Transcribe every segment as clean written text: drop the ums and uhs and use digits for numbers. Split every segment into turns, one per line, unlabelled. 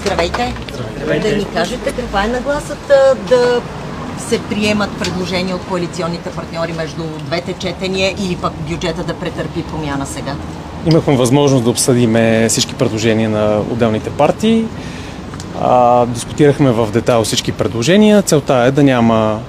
Здравейте! Да ни кажете каква е нагласата да се приемат предложения от коалиционните партньори между двете четения или пък бюджета да претърпи промяна сега?
Имахме възможност да обсъдим всички предложения на отделните партии. Дискутирахме в детайл всички предложения. Целта е да няма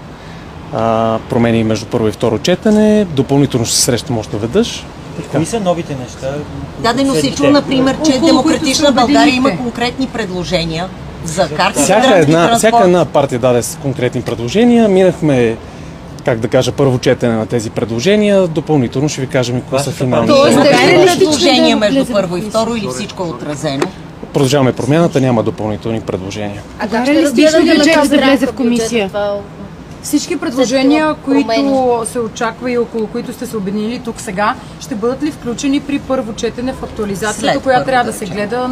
промени между първо и второ четене. Допълнително ще се срещаме още веднъж.
Кои са новите неща?
Но се чу, например, че Демократична България има конкретни предложения за карти за градски транспорт.
Всяка една партия даде конкретни предложения. Минахме, как да кажа, първо четене на тези предложения. Допълнително ще ви кажем кои са финални.
Тоест, предложения между първо и второ или всичко е отразено?
Продължаваме промяната, няма допълнителни предложения.
А как ще разглежда бюджет да влезе в комисия? Всички предложения, които се очаква и около които сте се обединили тук сега, ще бъдат ли включени при първо четене в актуализацията, която трябва да се гледа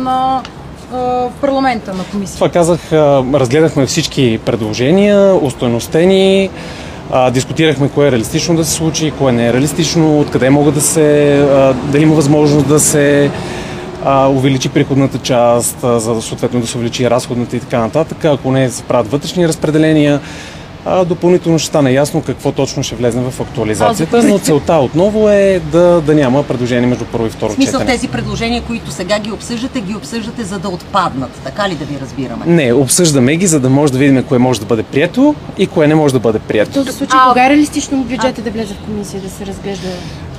в парламента, на комисия?
Това казах, разгледахме всички предложения, остойностени, дискутирахме кое е реалистично да се случи, кое не е реалистично, откъде могат дали има възможност да се увеличи приходната част, за да съответно да се увеличи разходната и така нататък. Ако не се правят вътрешни разпределения, допълнително ще стане ясно какво точно ще влезе в актуализацията, но целта отново е да няма предложение между първо и второ четене.
В смисъл, тези предложения, които сега ги обсъждате за да отпаднат, така ли да ви разбираме?
Не, обсъждаме ги, за да може да видим кое може да бъде прието и кое не може да бъде прието.
В този случай, кога е реалистично бюджета да влезе в комисия, да се разглежда?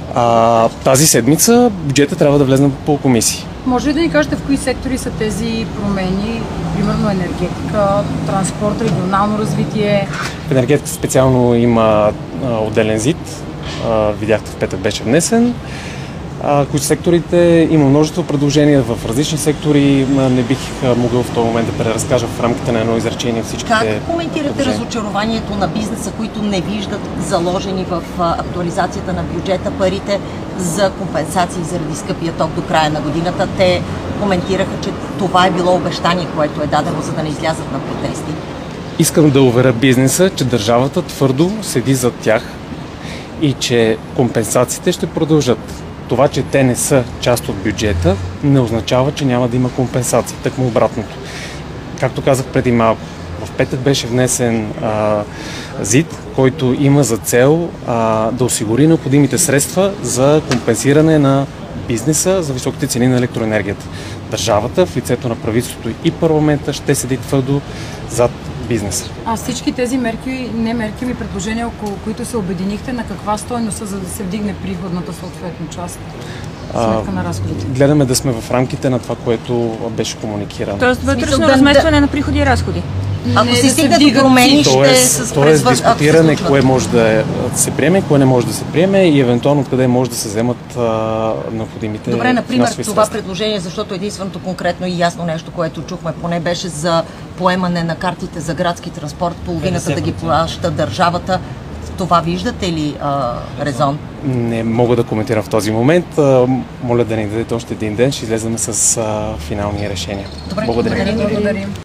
Тази седмица бюджета трябва да влезе по комисии.
Може ли да ни кажете в кои сектори са тези промени? Примерно енергетика, транспорт, регионално развитие?
В енергетика специално има отделен ЗИД. Видяхте, в петък беше внесен. Кои секторите? Има множество предложения в различни сектори. Не бих могъл в този момент да преразкажа в рамките на едно изречение всичките.
Как коментирате разочарованието на бизнеса, които не виждат заложени в актуализацията на бюджета парите за компенсации заради скъпия ток до края на годината? Те коментираха, че това е било обещание, което е дадено, за да не излязат на протести.
Искам да уверя бизнеса, че държавата твърдо седи зад тях и че компенсациите ще продължат. Това, че те не са част от бюджета, не означава, че няма да има компенсации. Тъкмо обратното. Както казах преди малко, в петък беше внесен ЗИД, който има за цел да осигури необходимите средства за компенсиране на бизнеса за високите цени на електроенергията. Държавата в лицето на правителството и парламента ще седи твърдо зад бизнеса.
Всички тези мерки, не мерки, ми предложения, около които се обединихте, на каква стойност са, за да се вдигне приходната съответно част? Сметка на разходите.
Гледаме да сме в рамките на това, което беше комуникирано.
Тоест вътрешно разместване на приходи и разходи.
Ако се стигне до промени,
тоест дискутиране кое може да се приеме, кое не може да се приеме и евентуално къде може да се вземат необходимите.
Добре, например, това предложение, защото единственото конкретно и ясно нещо, което чухме, поне беше за поемане на картите за градски транспорт, половината да ги плаща държавата. Това виждате ли резон?
Не мога да коментирам в този момент. Моля да ни дадете още един ден, ще излезем с финални решения.
Добре,
благодарим.